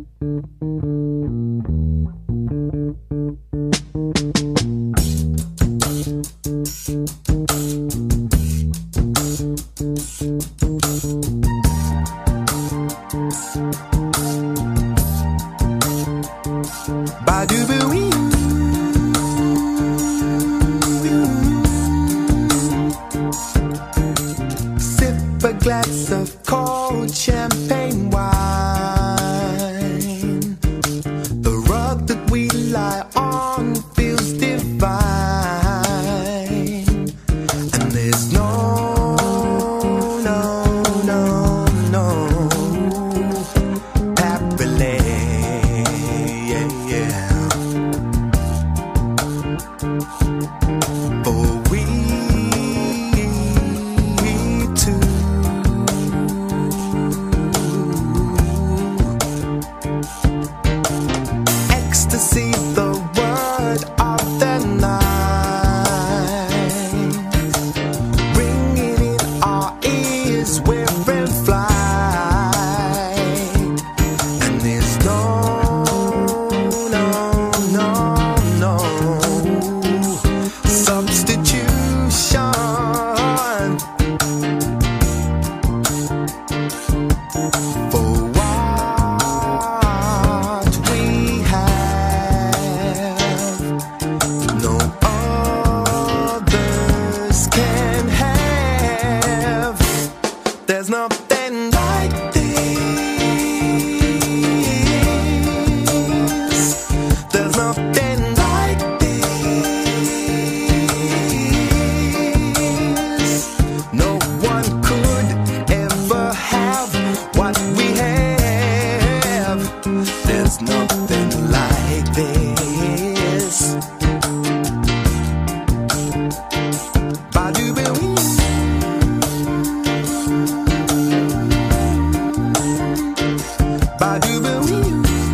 Sip a glass of cold champagne wine. The rug that we lie on feels divine, and there's no happily, for we two. Ecstasy, the word of the night, ringing in our ears, we're in flight, and there's no substitution for what we have. No others can have. There's nothing like this. There's nothing like this. No one could ever have what we have. There's nothing like this. Ba-do-ba-wee. Ba-do-ba-wee.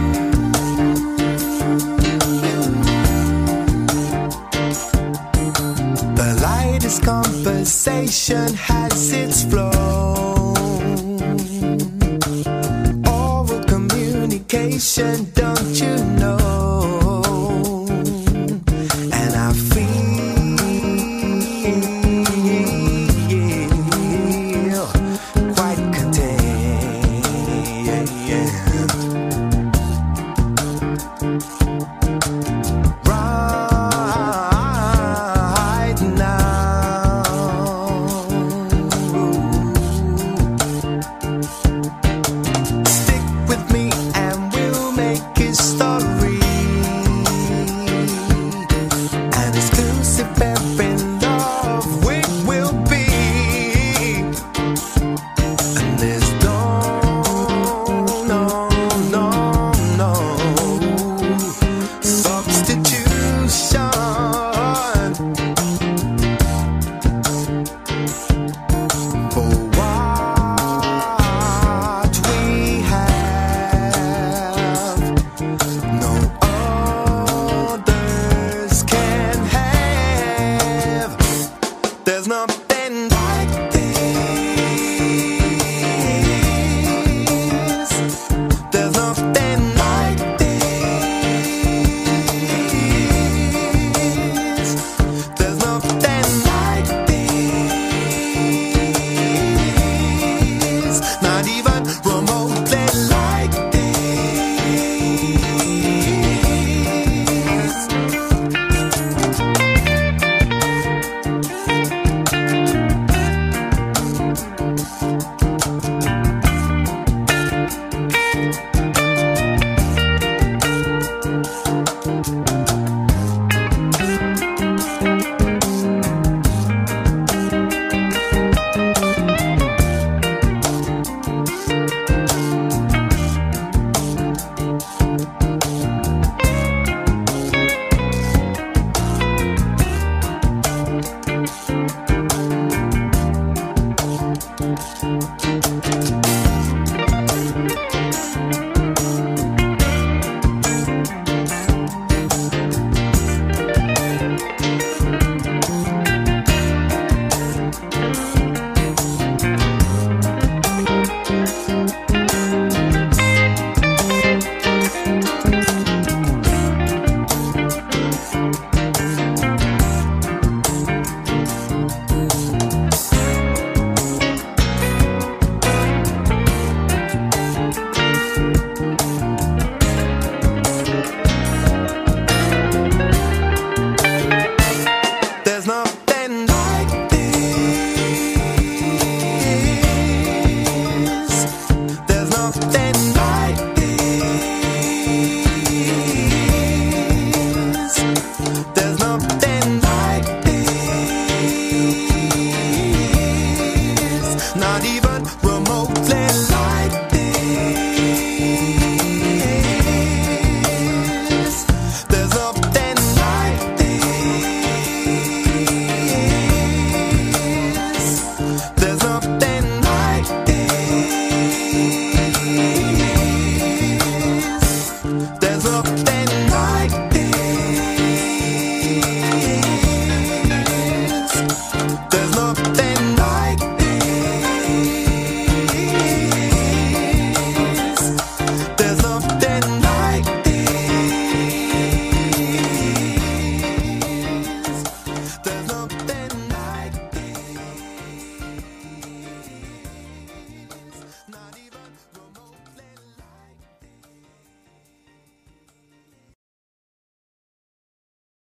The lightest conversation has its flow. Oral communication, don't you know?